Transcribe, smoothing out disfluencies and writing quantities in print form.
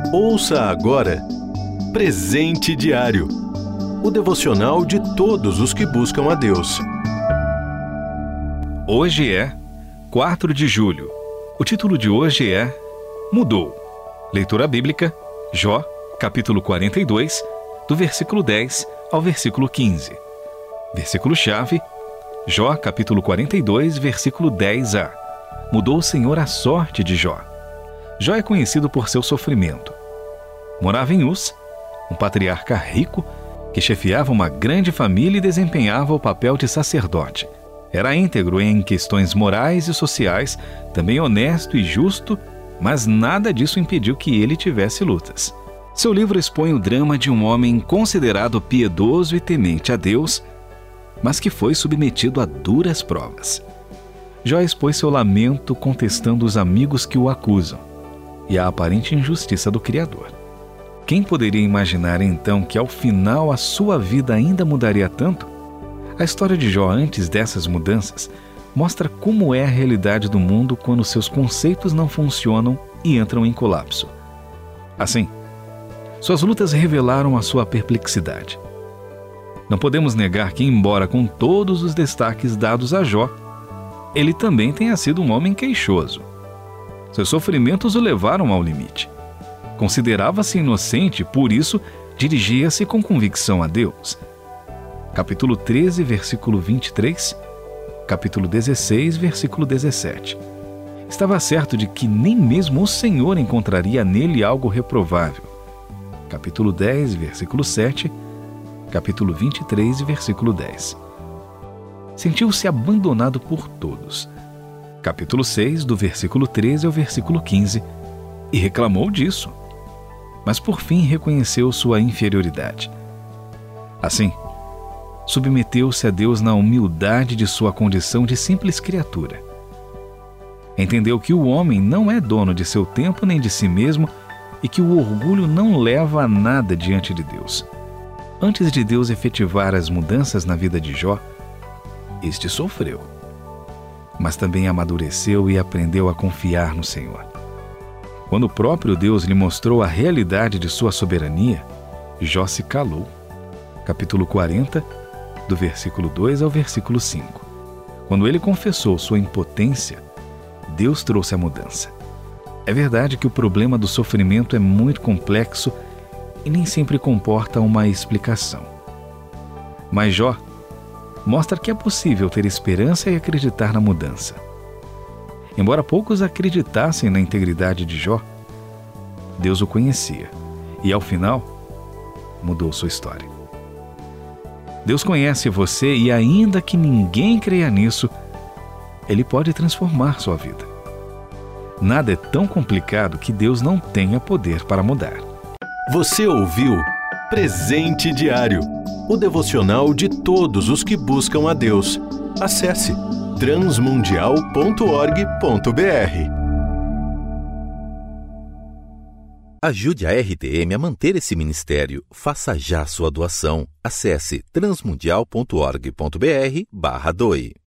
Ouça agora Presente Diário, o devocional de todos os que buscam a Deus. Hoje é 4 de julho. O título de hoje é Mudou. Leitura bíblica, Jó, capítulo 42, do versículo 10 ao versículo 15. Versículo-chave, Jó, capítulo 42, versículo 10a. Mudou o Senhor a sorte de Jó. Jó é conhecido por seu sofrimento. Morava em Uz, um patriarca rico que chefiava uma grande família e desempenhava o papel de sacerdote. Era íntegro em questões morais e sociais, também honesto e justo, mas nada disso impediu que ele tivesse lutas. Seu livro expõe o drama de um homem considerado piedoso e temente a Deus, mas que foi submetido a duras provas. Jó expôs seu lamento contestando os amigos que o acusam e a aparente injustiça do Criador. Quem poderia imaginar então que ao final a sua vida ainda mudaria tanto? A história de Jó antes dessas mudanças mostra como é a realidade do mundo quando seus conceitos não funcionam e entram em colapso. Assim, suas lutas revelaram a sua perplexidade. Não podemos negar que, embora com todos os destaques dados a Jó, ele também tenha sido um homem queixoso. Seus sofrimentos o levaram ao limite. Considerava-se inocente, por isso dirigia-se com convicção a Deus. Capítulo 13, versículo 23, capítulo 16, versículo 17. Estava certo de que nem mesmo o Senhor encontraria nele algo reprovável. Capítulo 10, versículo 7, capítulo 23, versículo 10. Sentiu-se abandonado por todos. Capítulo 6, do versículo 13 ao versículo 15, e reclamou disso. Mas por fim reconheceu sua inferioridade. Assim, submeteu-se a Deus na humildade de sua condição de simples criatura. Entendeu que o homem não é dono de seu tempo nem de si mesmo e que o orgulho não leva a nada diante de Deus. Antes de Deus efetivar as mudanças na vida de Jó, este sofreu, mas também amadureceu e aprendeu a confiar no Senhor. Quando o próprio Deus lhe mostrou a realidade de sua soberania, Jó se calou. Capítulo 40, do versículo 2 ao versículo 5. Quando ele confessou sua impotência, Deus trouxe a mudança. É verdade que o problema do sofrimento é muito complexo e nem sempre comporta uma explicação. Mas Jó mostra que é possível ter esperança e acreditar na mudança. Embora poucos acreditassem na integridade de Jó, Deus o conhecia e, ao final, mudou sua história. Deus conhece você e, ainda que ninguém creia nisso, Ele pode transformar sua vida. Nada é tão complicado que Deus não tenha poder para mudar. Você ouviu Presente Diário, o devocional de todos os que buscam a Deus. Acesse transmundial.org.br. Ajude a RTM a manter esse ministério. Faça já sua doação. Acesse transmundial.org.br/doe.